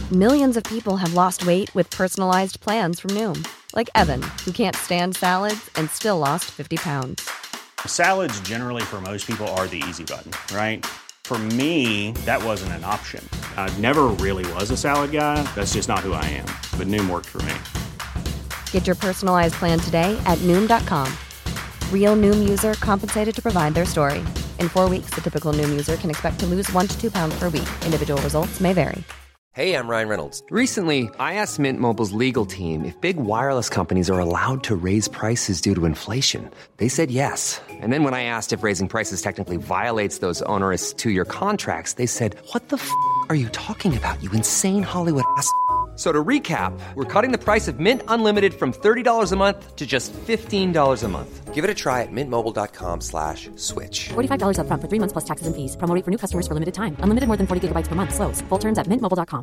Millions of people have lost weight with personalized plans from Noom. Like Evan, who can't stand salads and still lost 50 pounds. Salads generally for most people are the easy button, right? For me, that wasn't an option. I never really was a salad guy. That's just not who I am. But Noom worked for me. Get your personalized plan today at Noom.com. Real Noom user compensated to provide their story. In 4 weeks, the typical Noom user can expect to lose 1 to 2 pounds per week. Individual results may vary. Hey, I'm Ryan Reynolds. Recently, I asked Mint Mobile's legal team if big wireless companies are allowed to raise prices due to inflation. They said yes. And then when I asked if raising prices technically violates those onerous 2-year contracts, they said, "What the f*** are you talking about, you insane Hollywood ass?" So to recap, we're cutting the price of Mint Unlimited from $30 a month to just $15 a month. Give it a try at mintmobile.com/switch. $45 up front for 3 months plus taxes and fees. Promo rate for new customers for limited time. Unlimited more than 40 gigabytes per month. Slows full terms at mintmobile.com.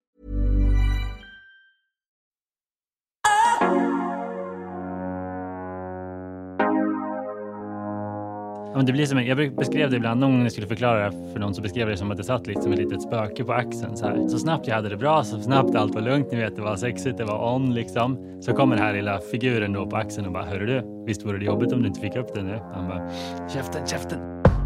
Ja, men det blir som jag beskrev det ibland någon gång jag skulle förklara för någon, så beskrev det som att det satt liksom ett litet spöke på axeln så här. Så snabbt jag hade det bra, så snabbt allt var lugnt, ni vet, det var sexigt, det var on liksom. Så kommer den här lilla figuren då på axeln och bara, hörru du, visst vore det jobbigt om du inte fick upp den nu? Han bara, käften.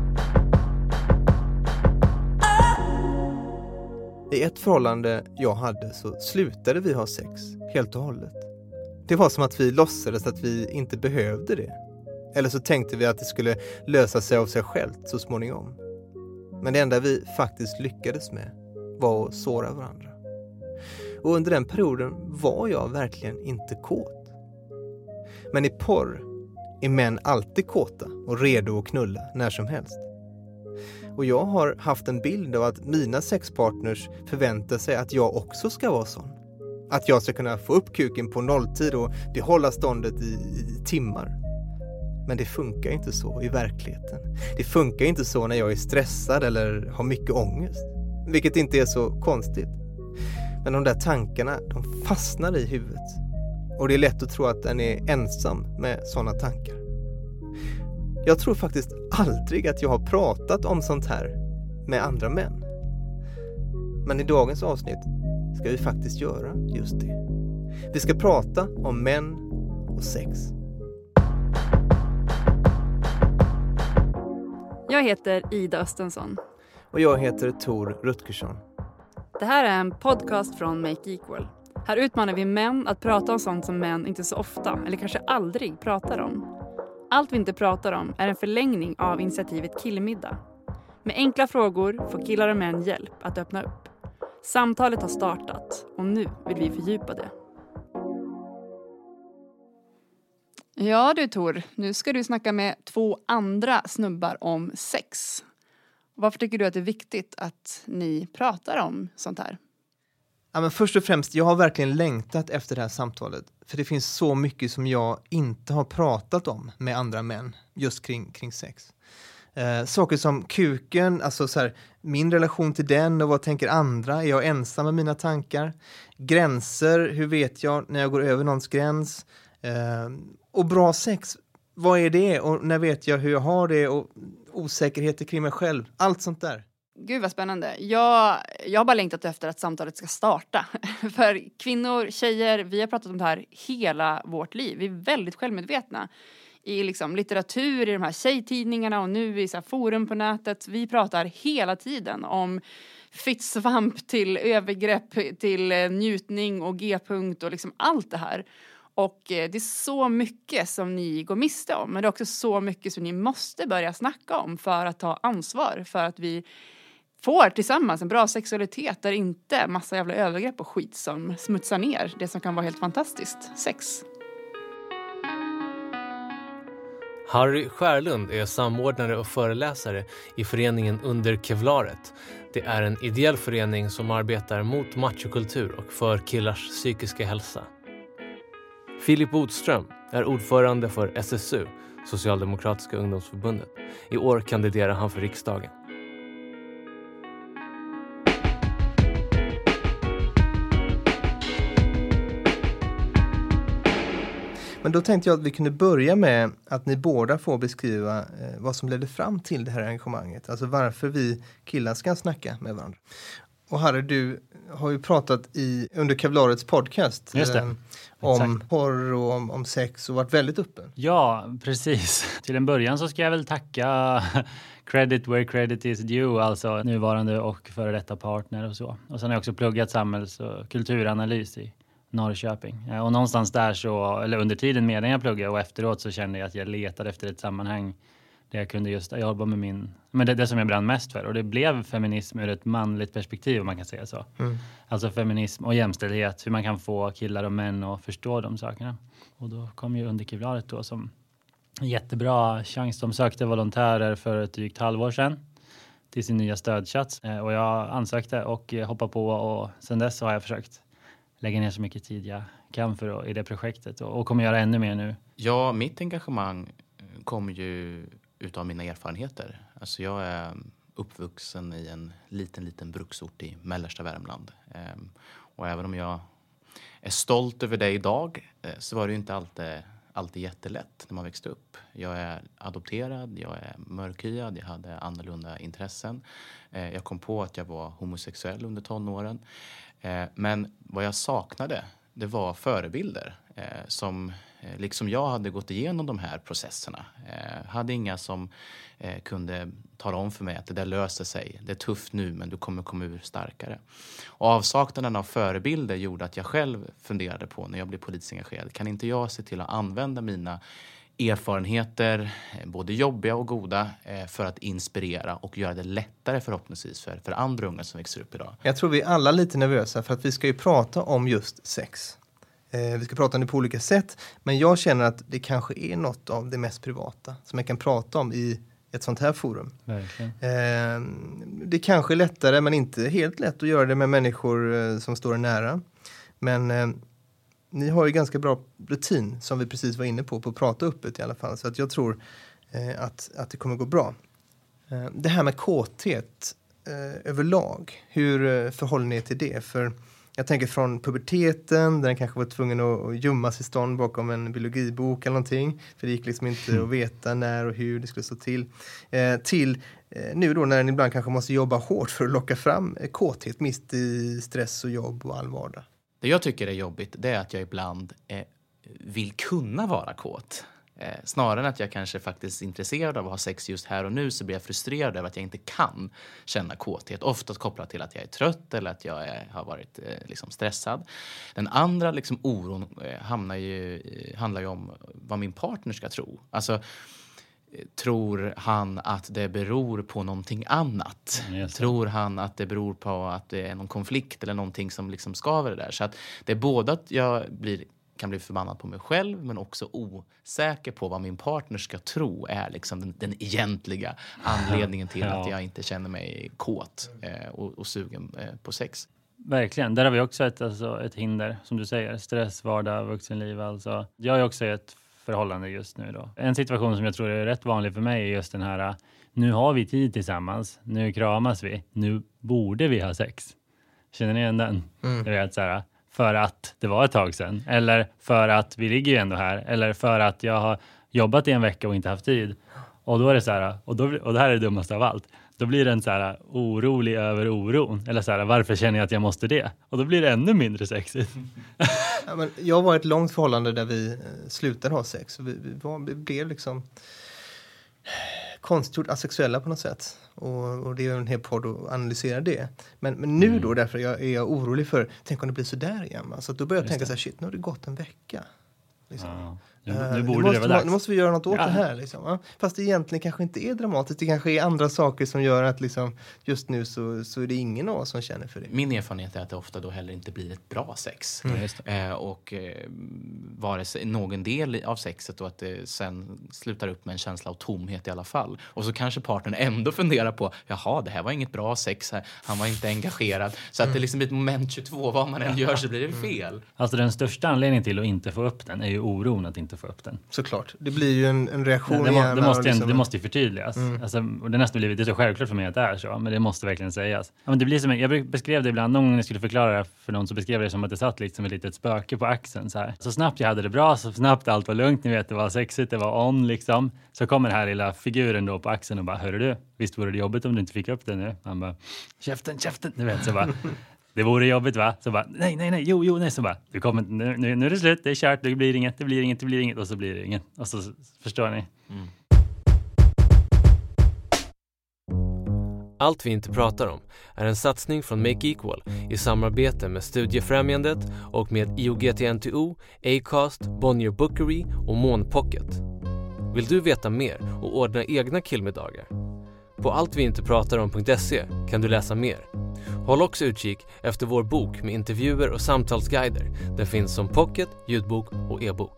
I ett förhållande jag hade så slutade vi ha sex helt och hållet. Det var som att vi låtsades att vi inte behövde det. Eller så tänkte vi att det skulle lösa sig av sig självt så småningom. Men det enda vi faktiskt lyckades med var att såra varandra. Och under den perioden var jag verkligen inte kåt. Men i porr är män alltid kåta och redo att knulla när som helst. Och jag har haft en bild av att mina sexpartners förväntar sig att jag också ska vara sån. Att jag ska kunna få upp kuken på nolltid och behålla ståndet i timmar. Men det funkar inte så i verkligheten. Det funkar inte så när jag är stressad eller har mycket ångest. Vilket inte är så konstigt. Men de där tankarna, de fastnar i huvudet. Och det är lätt att tro att den är ensam med sådana tankar. Jag tror faktiskt aldrig att jag har pratat om sånt här med andra män. Men i dagens avsnitt ska vi faktiskt göra just det. Vi ska prata om män och sex. Jag heter Ida Östensson. Och jag heter Tor Rutgersson. Det här är en podcast från Make Equal. Här utmanar vi män att prata om sånt som män inte så ofta eller kanske aldrig pratar om. Allt vi inte pratar om är en förlängning av initiativet Killmiddag. Med enkla frågor får killar och män hjälp att öppna upp. Samtalet har startat och nu vill vi fördjupa det. Ja du Tor, nu ska du snacka med 2 andra snubbar om sex. Varför tycker du att det är viktigt att ni pratar om sånt här? Ja, men först och främst, jag har verkligen längtat efter det här samtalet. För det finns så mycket som jag inte har pratat om med andra män just kring sex. Saker som kuken, alltså så här, min relation till den och vad tänker andra? Är jag ensam med mina tankar? Gränser, hur vet jag när jag går över någons gräns? Och bra sex, vad är det? Och när vet jag hur jag har det? Och osäkerheter kring mig själv. Allt sånt där. Gud vad spännande. Jag har bara längtat efter att samtalet ska starta. För kvinnor, tjejer, vi har pratat om det här hela vårt liv. Vi är väldigt självmedvetna. I liksom litteratur, i de här tjejtidningarna och nu i så här forum på nätet. Vi pratar hela tiden om fittsvamp till övergrepp, till njutning och g-punkt och liksom allt det här. Och det är så mycket som ni går miste om. Men det är också så mycket som ni måste börja snacka om för att ta ansvar. För att vi får tillsammans en bra sexualitet där inte massa jävla övergrepp och skit som smutsar ner det som kan vara helt fantastiskt. Sex. Harry Skärlund är samordnare och föreläsare i föreningen Under Kevlaret. Det är en ideell förening som arbetar mot machokultur och för killars psykiska hälsa. Filip Bodström är ordförande för SSU, Socialdemokratiska ungdomsförbundet. I år kandiderar han för riksdagen. Men då tänkte jag att vi kunde börja med att ni båda får beskriva vad som ledde fram till det här engagemanget. Alltså varför vi killar ska snacka med varandra. Och Harry, du har ju pratat under Kevlarets podcast om porr och om sex och varit väldigt öppen. Ja, precis. Till en början så ska jag väl tacka credit where credit is due, alltså nuvarande och före detta partner och så. Och sen har jag också pluggat samhälls- och kulturanalys i Norrköping. Och någonstans där så, eller under tiden medan jag pluggade och efteråt så kände jag att jag letade efter ett sammanhang där jag kunde just jobba med det som jag brann mest för. Och det blev feminism ur ett manligt perspektiv, om man kan säga så. Alltså feminism och jämställdhet, hur man kan få killar och män att förstå de sakerna. Och då kom ju Under Kevlaret då som en jättebra chans. De sökte volontärer för ett drygt halvår sedan till sin nya stödchatt. Och jag ansökte och hoppade på, och sen dess har jag försökt lägga ner så mycket tid jag kan i det projektet och kommer göra ännu mer nu. Ja, mitt engagemang kommer ju utav mina erfarenheter. Alltså jag är uppvuxen i en liten bruksort i mellersta Värmland. Och även om jag är stolt över det idag så var det ju inte alltid jättelätt när man växte upp. Jag är adopterad, jag är mörkhyad, jag hade annorlunda intressen. Jag kom på att jag var homosexuell under tonåren. Men vad jag saknade, det var förebilder som liksom jag hade gått igenom de här processerna. Hade inga som kunde tala om för mig att det där löser sig. Det är tufft nu, men du kommer komma ur starkare. Och avsaknaden av förebilder gjorde att jag själv funderade på, när jag blev politiskt engagerad, kan inte jag se till att använda mina erfarenheter, både jobbiga och goda, för att inspirera och göra det lättare förhoppningsvis för andra unga som växer upp idag. Jag tror vi är alla lite nervösa för att vi ska ju prata om just sex. Vi ska prata om det på olika sätt, men jag känner att det kanske är något av det mest privata som jag kan prata om i ett sånt här forum. Verkligen. Det kanske är lättare, men inte helt lätt att göra det med människor som står nära. Men ni har ju ganska bra rutin, som vi precis var inne på att prata öppet i alla fall. Så att jag tror att det kommer gå bra. Det här med kåthet överlag, hur förhåller ni till det? För jag tänker från puberteten, där den kanske var tvungen att gömma sig stånd bakom en biologibok eller någonting. För det gick liksom inte att veta när och hur det skulle stå till. Till nu då när den ibland kanske måste jobba hårt för att locka fram kåthet mitt i stress och jobb och all vardag. Det jag tycker är jobbigt, det är att jag ibland vill kunna vara kåt. Snarare än att jag kanske faktiskt är intresserad av att ha sex just här och nu, så blir jag frustrerad över att jag inte kan känna kåthet. Oftast kopplat till att jag är trött eller att jag har varit liksom stressad. Den andra liksom oron handlar ju om vad min partner ska tro. Alltså, tror han att det beror på någonting annat? Tror han att det beror på att det är någon konflikt eller någonting som liksom skaver det där? Så att det är både att jag kan bli förbannad på mig själv, men också osäker på vad min partner ska tro är liksom den egentliga anledningen till att jag inte känner mig kåt och sugen på sex. Verkligen, där har vi också ett hinder, som du säger, stress, vardag, vuxenliv. Alltså. Jag är också i ett förhållande just nu då. En situation som jag tror är rätt vanlig för mig är just den här, nu har vi tid tillsammans, nu kramas vi, nu borde vi ha sex. Känner ni igen den? Jag vet så här, för att det var ett tag sedan, eller för att vi ligger ju ändå här, eller för att jag har jobbat i en vecka och inte haft tid. Och då är det så här, och det här är det dummaste av allt. Då blir den så här orolig över oron. Eller så här, varför känner jag att jag måste det? Och då blir det ännu mindre sexigt. Ja, men jag var i ett långt förhållande där vi slutade ha sex. Vi blev liksom konstgjort asexuella på något sätt. Och det är en hel podd att analysera det. Men nu då, därför är jag orolig för, tänk om det blir så där igen. Så då börjar jag tänka så här, shit, nu har det gått en vecka. Liksom. Ja. Nu måste vi göra något åt det här. Liksom, ja. Fast det egentligen kanske inte är dramatiskt. Det kanske är andra saker som gör att liksom, just nu så är det ingen av oss som känner för det. Min erfarenhet är att det ofta då heller inte blir ett bra sex. Vare sig någon del av sexet, och att det sen slutar upp med en känsla av tomhet i alla fall. Och så kanske partnern ändå funderar på, jaha, det här var inget bra sex här. Han var inte engagerad. Så att det liksom blir ett moment 22. Vad man än gör så blir det fel. Alltså den största anledningen till att inte få upp den är ju oron att inte att få upp den. Såklart. Det blir ju en reaktion. Det måste ju förtydligas. Alltså, och det nästan blivit, det är så självklart för mig att det är så, men det måste verkligen sägas. Ja, men det blir som, jag beskrev det ibland, någon gång jag skulle förklara det för någon, så beskrev det som att det satt liksom ett litet spöke på axeln. Så snabbt jag hade det bra, så snabbt allt var lugnt, ni vet, det var sexigt, det var on liksom. Så kommer den här lilla figuren då på axeln och bara, hörru du, visst vore det jobbigt om du inte fick upp det nu? Han bara, käften, du vet, så bara... Det vore jobbigt, va? Så bara, nej, jo, nej. Så bara, nu är det slut, det är kört, det blir inget. Och så blir det inget. Och så förstår ni. Mm. Allt vi inte pratar om är en satsning från Make Equal i samarbete med Studiefrämjandet och med IOGT-NTO, Acast, Bonnier Bookery och Månpocket. Vill du veta mer och ordna egna killmiddagar? På alltviintepratarom.se kan du läsa mer. Håll också utkik efter vår bok med intervjuer och samtalsguider. Den finns som pocket, ljudbok och e-bok.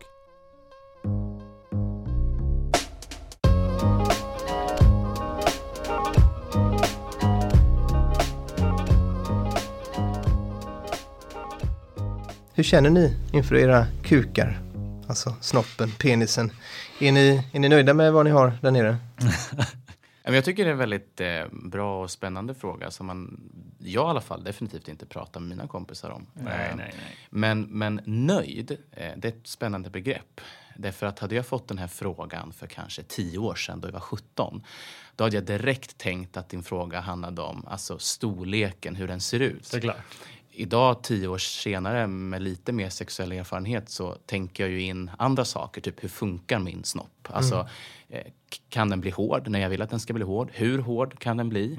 Hur känner ni inför era kukar? Alltså snoppen, penisen. Är ni nöjda med vad ni har där nere? Jag tycker det är en väldigt bra och spännande fråga som jag i alla fall definitivt inte pratar med mina kompisar om. Nej. Men nöjd, det är ett spännande begrepp. Därför att hade jag fått den här frågan för kanske 10 år sedan då jag var 17, då hade jag direkt tänkt att din fråga handlade om alltså storleken, hur den ser ut. Såklart. Idag 10 år senare med lite mer sexuell erfarenhet så tänker jag ju in andra saker. Typ hur funkar min snopp? Alltså kan den bli hård när jag vill att den ska bli hård? Hur hård kan den bli?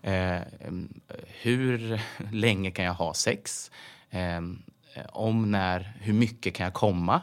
Hur länge kan jag ha sex? Hur mycket kan jag komma?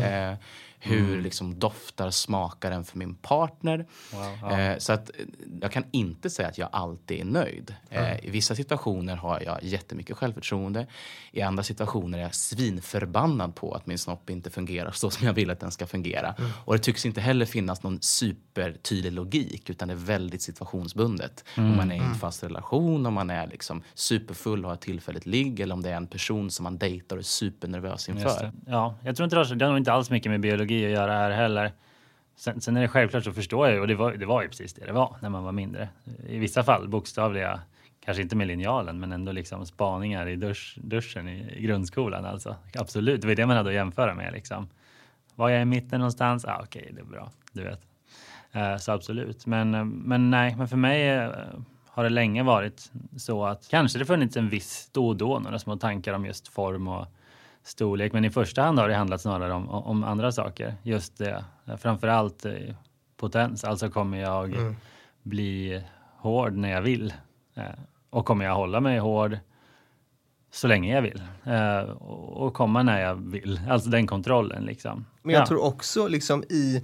Hur liksom doftar, smakar den för min partner? Wow. Så att jag kan inte säga att jag alltid är nöjd. I vissa situationer har jag jättemycket självförtroende. I andra situationer är jag svinförbannad på att min snopp inte fungerar så som jag vill att den ska fungera. Och det tycks inte heller finnas någon supertydlig logik, utan det är väldigt situationsbundet. Om man är i en fast relation, om man är liksom superfull och har ett tillfälligt ligg, eller om det är en person som man dejtar och är supernervös inför. Ja, jag tror inte det har nog inte alls mycket med biologi att göra här heller. Sen är det självklart, så förstår jag ju, och det var ju precis det var när man var mindre. I vissa fall bokstavliga, kanske inte med linjalen, men ändå liksom spaningar i duschen i grundskolan alltså. Absolut, det var det man hade att jämföra med liksom. Var jag i mitten någonstans? Okej, det är bra, du vet. Så absolut. Men för mig har det länge varit så att kanske det funnits en viss då några små tankar om just form och storlek, men i första hand har det handlat snarare om andra saker. Just det, framförallt potens. Alltså kommer jag bli hård när jag vill? Och kommer jag hålla mig hård så länge jag vill? Och komma när jag vill? Alltså den kontrollen liksom. Men jag tror också liksom i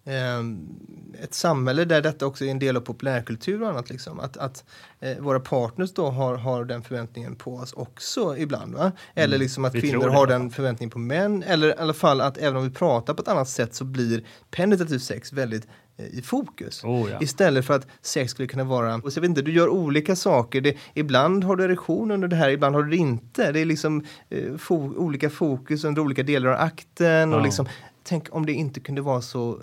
ett samhälle där detta också är en del av populärkultur och annat liksom, att våra partners då har den förväntningen på oss också ibland, va? Eller liksom att kvinnor har den förväntningen på män, eller i alla fall att även om vi pratar på ett annat sätt så blir penetrativt sex väldigt i fokus. Istället för att sex skulle kunna vara, och så jag vet inte, du gör olika saker, ibland har du erektion under det här, ibland har du det inte. Det är liksom olika fokus under olika delar av akten och liksom, tänk om det inte kunde vara så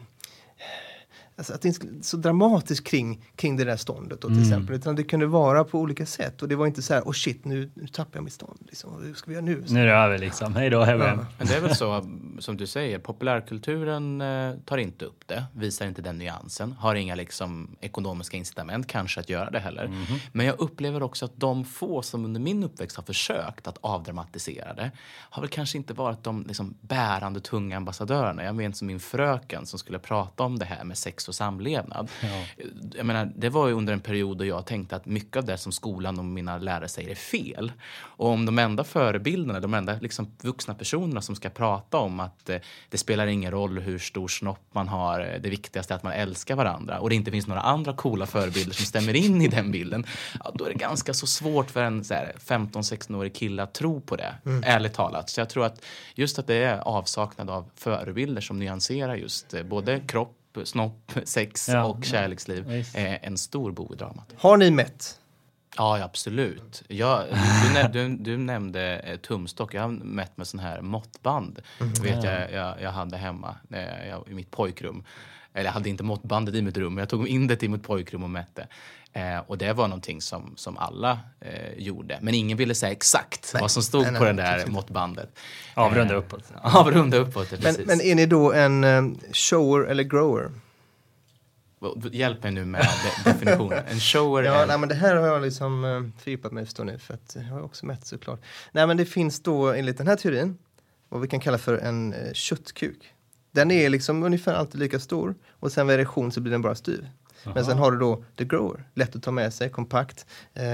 alltså att det inte är så dramatiskt kring det där ståndet då, till exempel, utan det kunde vara på olika sätt, och det var inte så här, shit, nu tappar jag mitt stånd liksom. Hur ska vi göra nu? Nu är det över liksom, hej då. Men det är väl så, som du säger, populärkulturen tar inte upp det, visar inte den nyansen, har inga liksom ekonomiska incitament kanske att göra det heller. Men jag upplever också att de få som under min uppväxt har försökt att avdramatisera det har väl kanske inte varit de liksom bärande tunga ambassadörerna. Jag menar som min fröken som skulle prata om det här med sex och samlevnad. Jag menar, det var ju under en period då jag tänkte att mycket av det som skolan och mina lärare säger är fel. Och om de enda förebilderna, de enda liksom vuxna personerna som ska prata om att det spelar ingen roll hur stor snopp man har, det viktigaste är att man älskar varandra, och det inte finns några andra coola förebilder som stämmer in i den bilden, då är det ganska så svårt för en 15-16-årig kille att tro på det, ärligt talat. Så jag tror att just att det är avsaknad av förebilder som nyanserar just både kropp, snopp, sex och kärleksliv är en stor bov i dramat. Har ni mätt Ja, absolut. Du nämnde tumstock. Jag har mätt med sån här måttband. Vet jag hade hemma i mitt pojkrum. Eller jag hade inte måttbandet i mitt rum, men jag tog in det till mitt pojkrum och mätte. Och det var någonting som alla gjorde. Men ingen ville säga exakt vad som stod på den där måttbandet. Avrunda uppåt. Avrunda uppåt, precis. Men är ni då en shower eller grower? Hjälp mig nu med definitionen. En shower nej, men det här har jag liksom fördjupat mig förstår ni, för att jag har också mätt såklart. Nej, men det finns då enligt den här teorin vad vi kan kalla för en köttkuk. Den är liksom ungefär alltid lika stor och sen vid erektion så blir den bara styv. Aha. Men sen har du då the grower. Lätt att ta med sig, kompakt.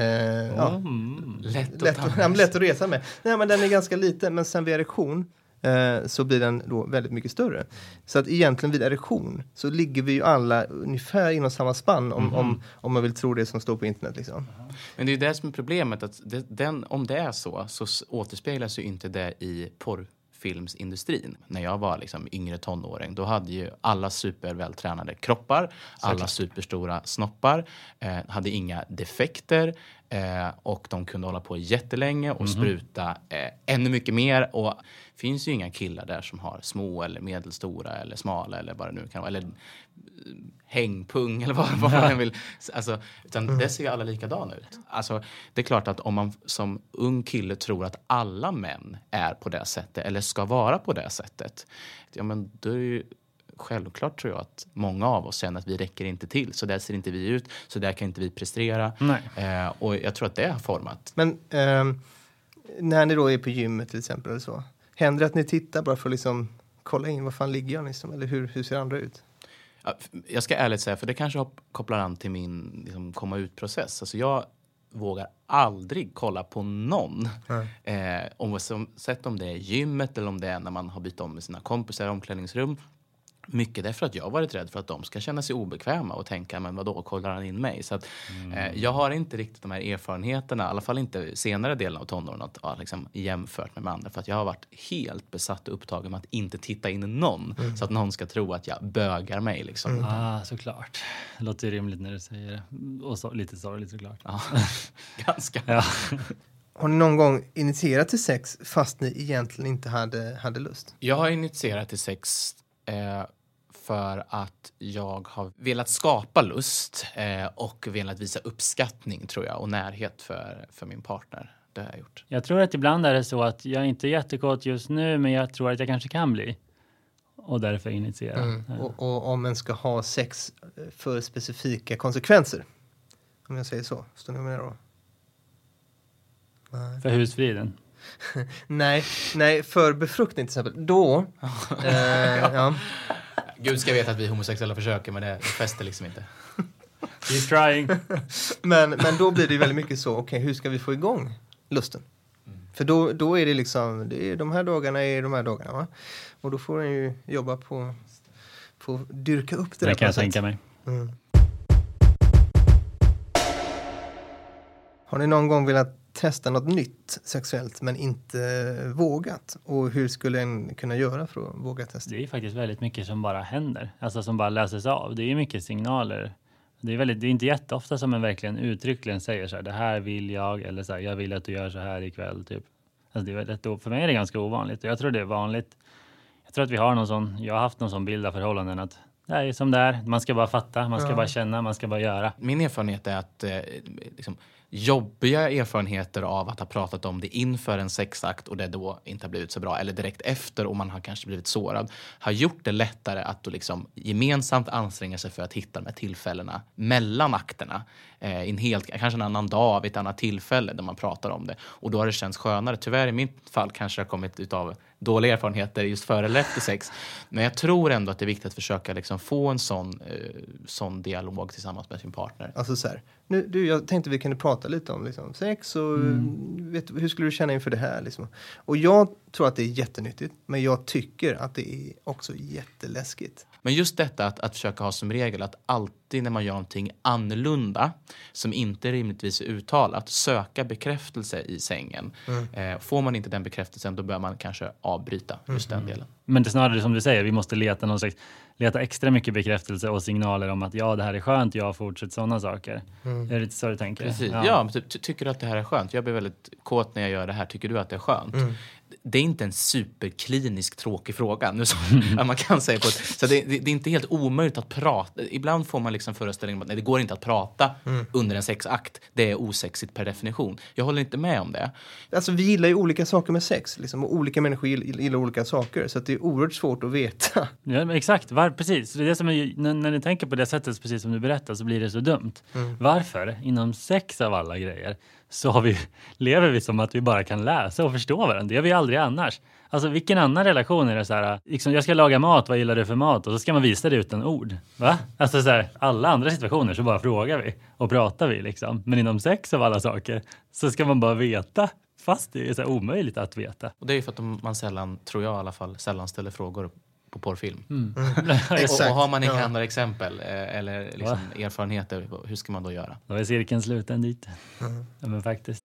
Lätt att resa med. Nej, men den är ganska liten, men sen vid erektion så blir den då väldigt mycket större. Så att egentligen vid erektion så ligger vi ju alla ungefär inom samma spann om man vill tro det som står på internet. Liksom. Men det är ju det som är problemet, att om det är så återspeglas ju inte det i porrfilmsindustrin. När jag var liksom yngre tonåring, då hade ju alla supervältränade kroppar, alla superstora snoppar, hade inga defekter och de kunde hålla på jättelänge och spruta ännu mycket mer. Och det finns ju inga killar där som har små eller medelstora eller smala eller vad det nu kan vara, eller hängpung eller vad man vill. Alltså, utan det ser ju alla likadana ut. Alltså, det är klart att om man som ung kille tror att alla män är på det sättet eller ska vara på det sättet, ja, men då är det ju självklart, tror jag, att många av oss känner att vi räcker inte till. Så där ser inte vi ut, så där kan inte vi prestera. Och jag tror att det har format. Men när ni då är på gymmet till exempel eller så, händer det att ni tittar bara för att liksom kolla in vad fan ligger jag liksom, eller hur ser andra ut? Ja, jag ska ärligt säga, för det kanske kopplar an till min liksom, komma ut-process. Alltså jag vågar aldrig kolla på någon. Sett om det är gymmet eller om det är när man har bytt om med sina kompisar i omklädningsrum. Mycket därför att jag har varit rädd för att de ska känna sig obekväma och tänka, men vadå, kollar han in mig? Så att, jag har inte riktigt de här erfarenheterna, i alla fall inte senare delen av tonåren, att liksom, jämfört med andra. För att jag har varit helt besatt och upptagen med att inte titta in någon. Så att någon ska tro att jag bögar mig. Liksom. Såklart. Det låter rimligt när du säger det. Och lite sorgligt såklart. Ja, ganska. Ja. Har ni någon gång initierat till sex fast ni egentligen inte hade lust? Jag har initierat till sex för att jag har velat skapa lust och velat visa uppskattning, tror jag, och närhet för min partner. Det har jag gjort. Jag tror att ibland är det så att jag inte är jättekåt just nu, men jag tror att jag kanske kan bli. Och därför initiera. Och om man ska ha sex för specifika konsekvenser, om jag säger så, står ni med då? Nej. För husfriden? nej, för befruktning till exempel. Då, ja. Gud ska veta att vi homosexuella försöker, men det fäster liksom inte. He's trying. men då blir det väldigt mycket så, okej, hur ska vi få igång lusten? För då är det liksom, det är de här dagarna, va? Och då får den ju jobba på dyrka upp det där. Det kan jag tänka mig. Har ni någon gång velat testa något nytt sexuellt men inte vågat? Och hur skulle en kunna göra för att våga testa? Det är faktiskt väldigt mycket som bara händer. Alltså som bara läses av. Det är mycket signaler. Det är inte jätteofta som man verkligen uttryckligen säger så här, det här vill jag, eller så här, jag vill att du gör så här ikväll typ. Alltså det är väldigt, för mig är det ganska ovanligt. Jag tror det är vanligt. Jag tror att vi har jag har haft någon sån bild av förhållanden att det är som det är. Man ska bara fatta, man ska bara känna, man ska bara göra. Min erfarenhet är att liksom, jobbiga erfarenheter av att ha pratat om det inför en sexakt och det då inte har blivit så bra, eller direkt efter och man har kanske blivit sårad, har gjort det lättare att då liksom gemensamt anstränga sig för att hitta de här tillfällena mellan akterna. Kanske en annan dag, vid ett annat tillfälle där man pratar om det. Och då har det känts skönare. Tyvärr i mitt fall kanske det har kommit utav dåliga erfarenheter just före eller efter sex. Men jag tror ändå att det är viktigt att försöka liksom få en sån dialog tillsammans med sin partner. Alltså så här, jag tänkte vi kunde prata lite om liksom, sex och hur skulle du känna inför det här? Liksom. Och jag tror att det är jättenyttigt, men jag tycker att det är också jätteläskigt. Men just detta att försöka ha som regel att alltid när man gör någonting annorlunda som inte rimligtvis är uttalat, söka bekräftelse i sängen. Får man inte den bekräftelsen, då bör man kanske avbryta just den delen. Men det är snarare som du säger, vi måste leta någon slags leta extra mycket bekräftelse och signaler om att ja, det här är skönt, jag fortsätter sådana saker. Är det lite så du tänker? Precis. Ja, men tycker du att det här är skönt? Jag blir väldigt kåt när jag gör det här. Tycker du att det är skönt? Det är inte en superklinisk tråkig fråga. Nu så, man kan säga på så det är inte helt omöjligt att prata. Ibland får man liksom föreställningen att nej, det går inte att prata under en sexakt. Det är osexigt per definition. Jag håller inte med om det. Alltså vi gillar ju olika saker med sex. Liksom, och olika människor gillar olika saker. Så att det är oerhört svårt att veta. Ja, exakt. Precis. Det är det som är, när ni tänker på det sättet, precis som du berättar, så blir det så dumt. Varför? Inom sex av alla grejer så lever vi som att vi bara kan läsa och förstå varandra. Det gör vi aldrig annars. Alltså vilken annan relation är det så här, liksom, jag ska laga mat, vad gillar du för mat? Och så ska man visa det utan ord. Va? Alltså så här, alla andra situationer så bara frågar vi och pratar vi liksom. Men inom sex av alla saker så ska man bara veta. Fast det är så här omöjligt att veta. Och det är ju för att man sällan, tror jag i alla fall, sällan ställer frågor på porrfilm. Och har man inga andra exempel eller liksom erfarenheter, hur ska man då göra? Då är cirkeln sluten dit. Ja, men faktiskt.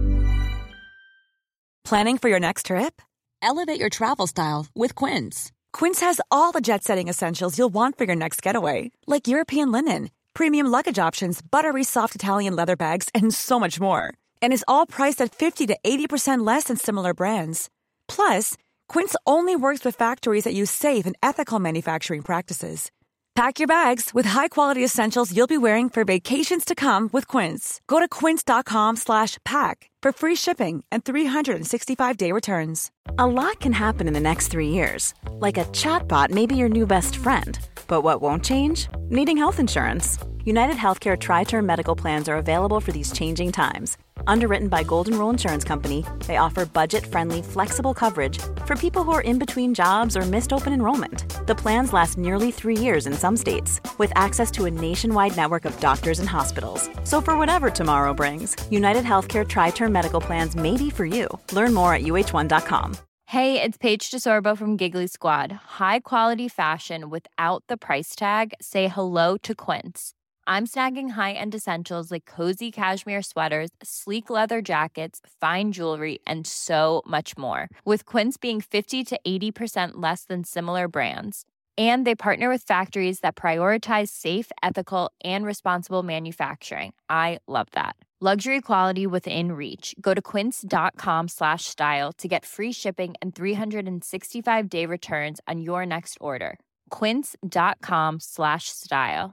Planning for your next trip? Elevate your travel style with Quince. Quince has all the jet-setting essentials you'll want for your next getaway, like European linen, premium luggage options, buttery soft Italian leather bags, and so much more. And is all priced at 50 to 80% less than similar brands. Plus, Quince only works with factories that use safe and ethical manufacturing practices. Pack your bags with high-quality essentials you'll be wearing for vacations to come with Quince. Go to quince.com/pack for free shipping and 365-day returns. A lot can happen in the next 3 years. Like a chatbot may be your new best friend. But what won't change? Needing health insurance. United Healthcare Tri-Term Medical Plans are available for these changing times. Underwritten by Golden Rule Insurance Company, they offer budget-friendly, flexible coverage for people who are in between jobs or missed open enrollment. The plans last nearly 3 years in some states, with access to a nationwide network of doctors and hospitals. So for whatever tomorrow brings, United Healthcare Tri-Term Medical Plans may be for you. Learn more at uh1.com. Hey, it's Paige DeSorbo from Giggly Squad. High quality fashion without the price tag. Say hello to Quince. I'm snagging high-end essentials like cozy cashmere sweaters, sleek leather jackets, fine jewelry, and so much more. With Quince being 50 to 80% less than similar brands. And they partner with factories that prioritize safe, ethical, and responsible manufacturing. I love that. Luxury quality within reach. Go to quince.com/style to get free shipping and 365-day returns on your next order. Quince.com/style.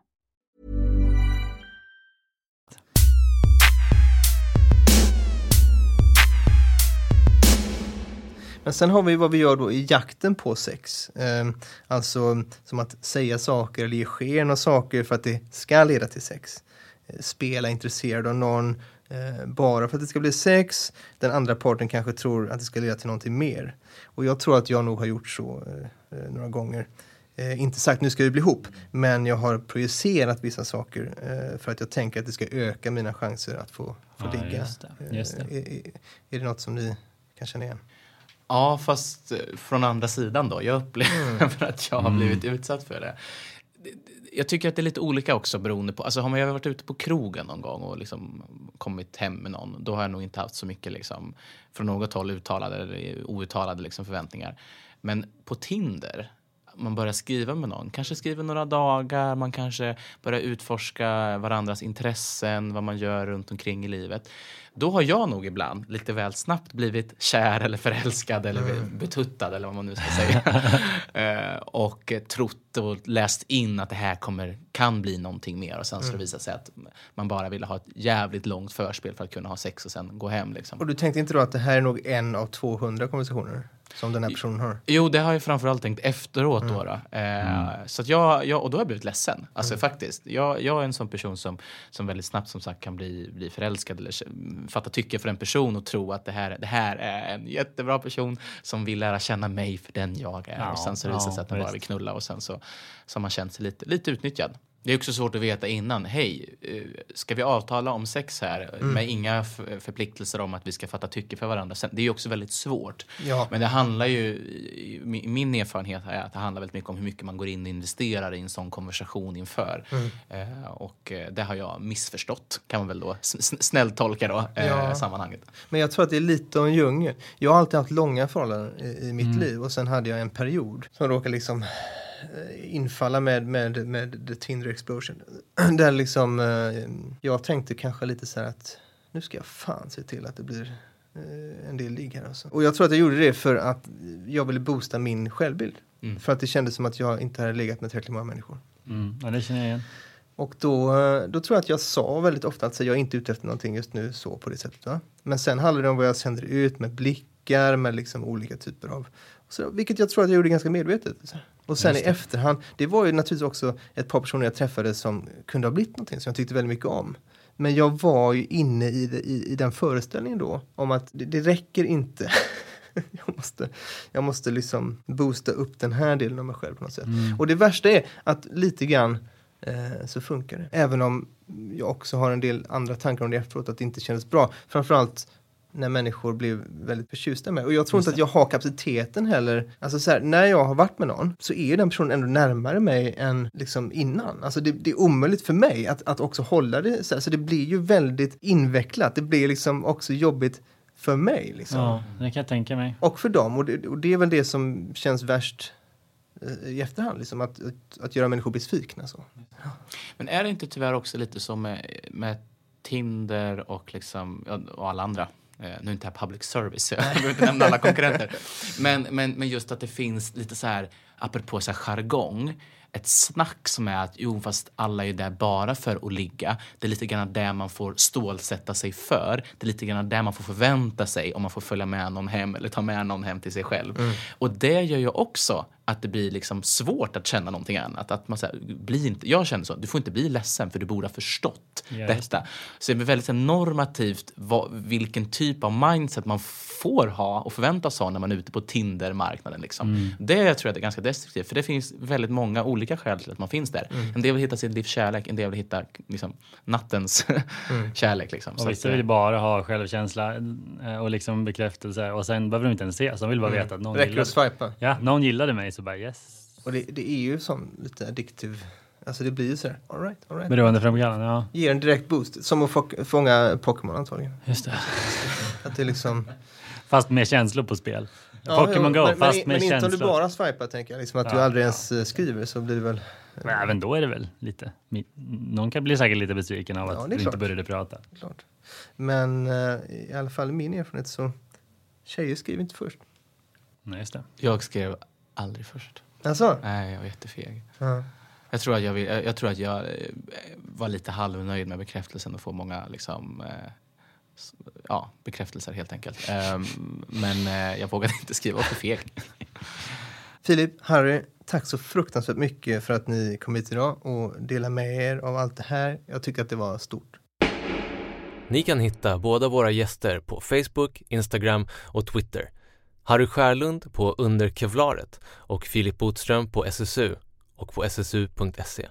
Men sen har vi vad vi gör då i jakten på sex. Alltså som att säga saker eller ge sken av saker för att det ska leda till sex. Spela intresserad av någon bara för att det ska bli sex. Den andra parten kanske tror att det ska leda till någonting mer. Och jag tror att jag nog har gjort så några gånger. Inte sagt nu ska vi bli ihop, men jag har projicerat vissa saker för att jag tänker att det ska öka mina chanser att få ligga. Just det. Är det något som ni kan känna igen? Ja, fast från andra sidan då. Jag upplever att jag har blivit utsatt för det. Jag tycker att det är lite olika också beroende på... Alltså har man varit ute på krogen någon gång och liksom kommit hem med någon, då har jag nog inte haft så mycket liksom, från något håll uttalade eller outtalade liksom förväntningar. Men på Tinder, man börjar skriva med någon, kanske skriver några dagar, man kanske börjar utforska varandras intressen, vad man gör runt omkring i livet. Då har jag nog ibland lite väl snabbt blivit kär eller förälskad eller betuttad eller vad man nu ska säga. Och trott och läst in att det här kan bli någonting mer. Och sen så visar sig att man bara ville ha ett jävligt långt förspel för att kunna ha sex och sen gå hem. Liksom. Och du tänkte inte då att det här är nog en av 200 konversationer som den här personen har? Jo, det har jag framförallt tänkt efteråt då. Så att jag och då har jag blivit ledsen. Alltså faktiskt. Jag är en sån person som väldigt snabbt som sagt kan bli förälskad eller fatta tycke för en person och tro att det här är en jättebra person som vill lära känna mig för den jag är. Och sen så visar det sig att den bara vill knulla och sen så har man känt sig lite utnyttjad. Det är också svårt att veta innan. Hej, ska vi avtala om sex här med inga förpliktelser om att vi ska fatta tycke för varandra? Det är ju också väldigt svårt. Ja. Men det handlar ju, min erfarenhet är att det handlar väldigt mycket om hur mycket man går in och investerar i en sån konversation inför. Och det har jag missförstått, kan man väl då snällt tolka då sammanhanget. Men jag tror att det är lite av en djungel. Jag har alltid haft långa förhållanden i mitt liv och sen hade jag en period som råkade liksom infalla med The Tinder Explosion. Där liksom jag tänkte kanske lite så här att nu ska jag fan se till att det blir en del ligg här alltså. Och jag tror att jag gjorde det för att jag ville boosta min självbild. För att det kändes som att jag inte hade legat med tillräckligt många människor. Ja, det känner jag igen. Och då tror jag att jag sa väldigt ofta att jag är inte ute efter någonting just nu så på det sättet. Va? Men sen handlar det om vad jag sänder ut med blickar, med liksom olika typer av... Så, vilket jag tror att jag gjorde ganska medvetet. Och sen i efterhand, det var ju naturligtvis också ett par personer jag träffade som kunde ha blivit någonting som jag tyckte väldigt mycket om. Men jag var ju inne i den föreställningen då om att det räcker inte. jag måste liksom boosta upp den här delen av mig själv på något sätt. Och det värsta är att lite grann så funkar det. Även om jag också har en del andra tankar om det efteråt att det inte kändes bra. Framförallt när människor blev väldigt förtjusta med. Och jag tror inte att jag har kapaciteten heller. Alltså så här, när jag har varit med någon så är den personen ändå närmare mig än liksom innan. Alltså det är omöjligt för mig att också hålla det så här. Så det blir ju väldigt invecklat. Det blir liksom också jobbigt för mig. Liksom. Ja, det kan jag tänka mig. Och för dem. Och det är väl det som känns värst i efterhand. Liksom, att göra människor besvikna. Så. Ja. Men är det inte tyvärr också lite som med Tinder och, liksom, och alla andra? Nu är inte här public service, jag behöver inte nämna alla konkurrenter. Men just att det finns lite så här, apropå så här jargong, ett snack som är att fast alla är där bara för att ligga. Det är lite grann där man får stålsätta sig för. Det är lite grann där man får förvänta sig om man får följa med någon hem eller ta med någon hem till sig själv. Och det gör ju också att det blir liksom svårt att känna någonting annat. Att man så här, jag känner så, du får inte bli ledsen för du borde ha förstått detta. Så det blir väldigt så här, normativt vilken typ av mindset man får ha och förväntas ha när man är ute på Tinder-marknaden. Liksom. Det tror jag är ganska destruktivt. För det finns väldigt många olika skäl till att man finns där. En del vill hitta sitt livs kärlek, en del vill hitta liksom, nattens kärlek. Liksom. Och vissa vill bara ha självkänsla och liksom bekräftelse. Och sen behöver de inte ens se. Så de vill bara veta att någon gillade. Någon gillade mig så bara yes. Och det är ju som lite addiktiv. Alltså det blir ju så här, all right. Beroendeframkallande, ja. Ger en direkt boost. Som att fånga Pokémon antagligen. Just det. Att det liksom... Fast med känslor på spel. Pokémon Go, fast med känslor. Men inte om du bara swipar, tänker jag. Liksom att du aldrig ens skriver så blir det väl... Men även då är det väl lite... Någon kan bli säkert lite besviken av att du inte började prata. Klart. Men i alla fall i min erfarenhet så... Tjejer skriver inte först. Nej, just det. Jag skrev aldrig först. Alltså? Nej, jag var jättefeg. Ja. Jag tror att jag var lite halvnöjd med bekräftelsen och få många liksom, bekräftelser helt enkelt. Men jag vågade inte skriva och för feg. Filip, Harry, tack så fruktansvärt mycket för att ni kom hit idag och delade med er av allt det här. Jag tycker att det var stort. Ni kan hitta båda våra gäster på Facebook, Instagram och Twitter. Harry Skärlund på Under Kevlaret och Filip Botström på SSU och på ssu.se.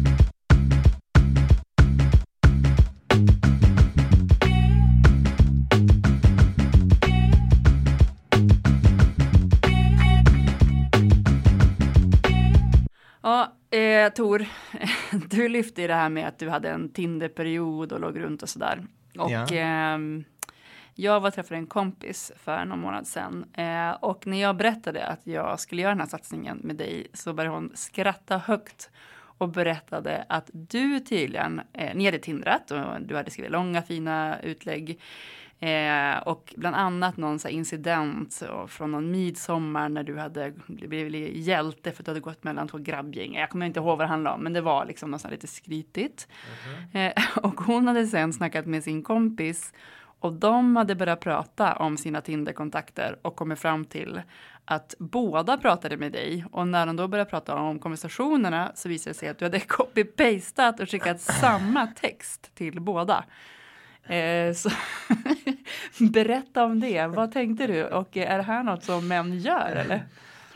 Ja, Tor, du lyfte i det här med att du hade en Tinder-period och låg runt och sådär. Och jag var träffade en kompis för någon månad sedan. Och när jag berättade att jag skulle göra den här satsningen med dig så började hon skratta högt och berättade att du tydligen, ni hade tindrat och du hade skrivit långa fina utlägg. Och bland annat någon så här incident från någon midsommar när du hade blivit hjälte för att du hade gått mellan två grabbgäng. Jag kommer inte ihåg vad det handlade om, men det var liksom något så här lite skrytigt. Och hon hade sen snackat med sin kompis och de hade börjat prata om sina Tinder-kontakter och kommit fram till att båda pratade med dig. Och när de då började prata om konversationerna så visade det sig att du hade copy-pastat och skickat samma text till båda. Så berätta om det. Vad tänkte du? Och är det här något som män gör, eller?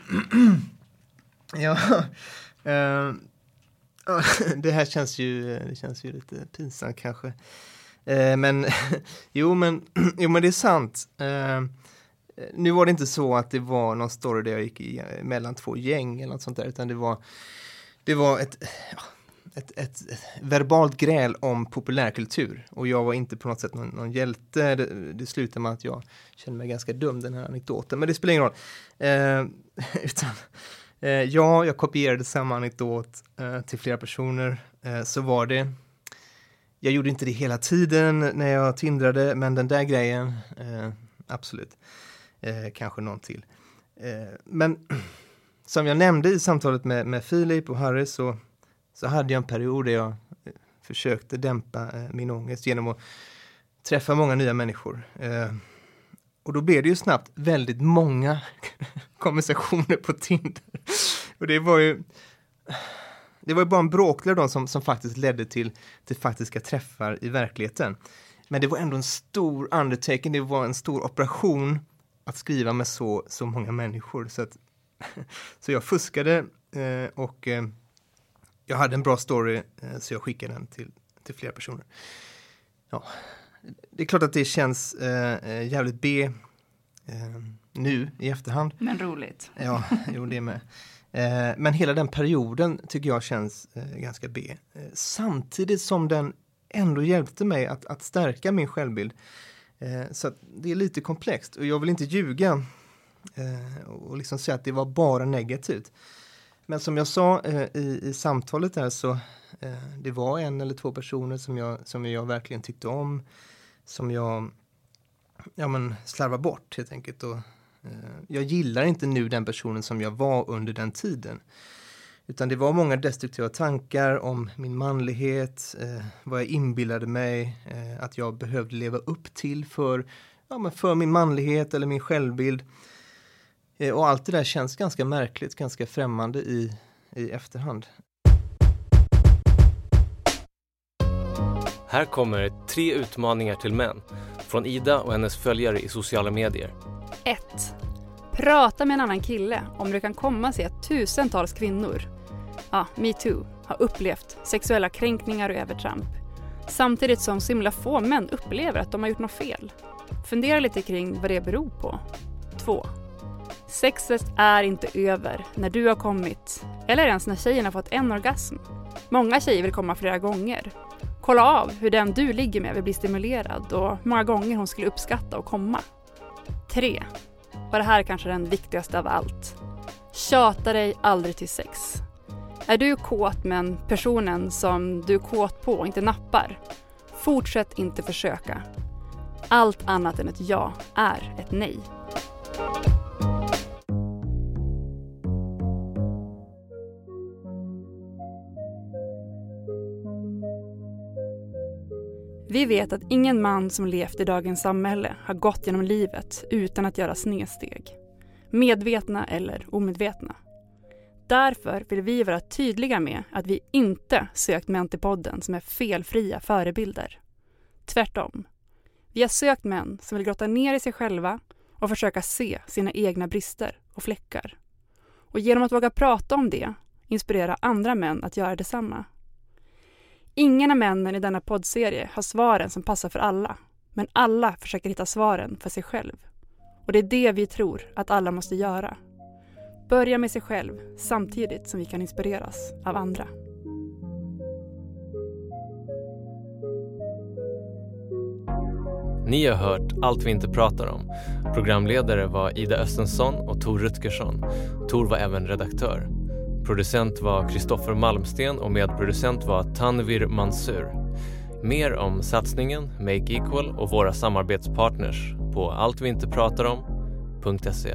Ja, det här känns ju lite pinsamt kanske. Men men det är sant. Nu var det inte så att det var någon story där jag gick mellan två gäng eller något sånt där, utan det var ett verbalt gräl om populärkultur. Och jag var inte på något sätt någon hjälte. Det slutade med att jag kände mig ganska dum, den här anekdoten. Men det spelar ingen roll. Ja, jag kopierade samma anekdot till flera personer. Så var det. Jag gjorde inte det hela tiden när jag tindrade, men den där grejen, absolut. Kanske någon till. Men som jag nämnde i samtalet med Filip och Harry så hade jag en period där jag försökte dämpa min ångest genom att träffa många nya människor. Och då blev det ju snabbt väldigt många konversationer på Tinder. Och det var ju bara en bråkdel av dem som faktiskt ledde till faktiska träffar i verkligheten. Men det var ändå en stor undertaking, det var en stor operation att skriva med så många människor. Så jag fuskade och jag hade en bra story så jag skickade den till flera personer. Ja, det är klart att det känns jävligt nu i efterhand. Men roligt. Ja, jo det med. Men hela den perioden tycker jag känns ganska samtidigt som den ändå hjälpte mig att stärka min självbild. Så att det är lite komplext och jag vill inte ljuga och liksom säga att det var bara negativt. Men som jag sa i samtalet där så det var 1 eller 2 personer som jag verkligen tyckte om, som jag slarvar bort helt enkelt. Och jag gillar inte nu den personen som jag var under den tiden. Utan det var många destruktiva tankar om min manlighet, vad jag inbillade mig, att jag behövde leva upp till för min manlighet eller min självbild. Och allt det där känns ganska märkligt, ganska främmande i efterhand. Här kommer 3 utmaningar till män från Ida och hennes följare i sociala medier. 1. Prata med en annan kille om det kan komma sig att tusentals kvinnor, me too, har upplevt sexuella kränkningar och övertramp. Samtidigt som så himla få män upplever att de har gjort något fel. Fundera lite kring vad det beror på. 2. Sexet är inte över när du har kommit, eller ens när tjejen har fått en orgasm. Många tjejer vill komma flera gånger. Kolla av hur den du ligger med vill bli stimulerad och hur många gånger hon skulle uppskatta att komma. 3. Och det här är kanske den viktigaste av allt. Tjata dig aldrig till sex. Är du kåt men personen som du är kåt på inte nappar, fortsätt inte försöka. Allt annat än ett ja är ett nej. Vi vet att ingen man som levt i dagens samhälle har gått genom livet utan att göra snedsteg. Medvetna eller omedvetna. Därför vill vi vara tydliga med att vi inte sökt män till podden som är felfria förebilder. Tvärtom. Vi har sökt män som vill grotta ner i sig själva och försöka se sina egna brister och fläckar. Och genom att våga prata om det, inspirera andra män att göra detsamma. Ingen av männen i denna poddserie har svaren som passar för alla, men alla försöker hitta svaren för sig själv. Och det är det vi tror att alla måste göra. Börja med sig själv samtidigt som vi kan inspireras av andra. Ni har hört Allt vi inte pratar om. Programledare var Ida Östensson och Tor Rutgersson. Tor var även redaktör. Producent var Kristoffer Malmsten och medproducent var Tanvir Mansur. Mer om satsningen Make Equal och våra samarbetspartners på alltviintepratarom.se.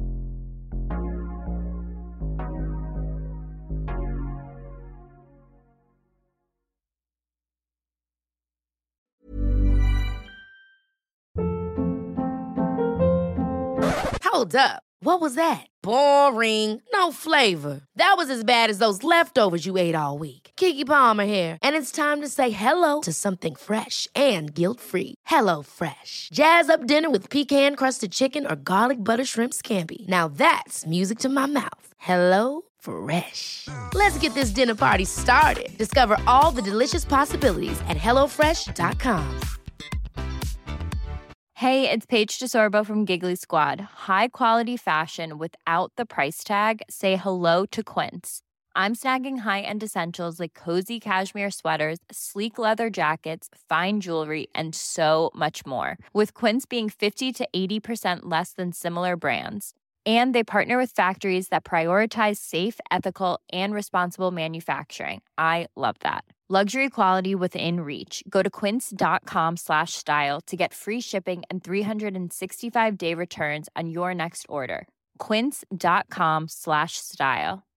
Hold up. What was that? Boring. No flavor. That was as bad as those leftovers you ate all week. Keke Palmer here, and it's time to say hello to something fresh and guilt-free. Hello Fresh. Jazz up dinner with pecan-crusted chicken or garlic butter shrimp scampi. Now that's music to my mouth. Hello Fresh. Let's get this dinner party started. Discover all the delicious possibilities at hellofresh.com. Hey, it's Paige DeSorbo from Giggly Squad. High quality fashion without the price tag. Say hello to Quince. I'm snagging high-end essentials like cozy cashmere sweaters, sleek leather jackets, fine jewelry, and so much more. With Quince being 50 to 80% less than similar brands. And they partner with factories that prioritize safe, ethical, and responsible manufacturing. I love that. Luxury quality within reach. Go to quince.com/style to get free shipping and 365-day returns on your next order. Quince.com/style.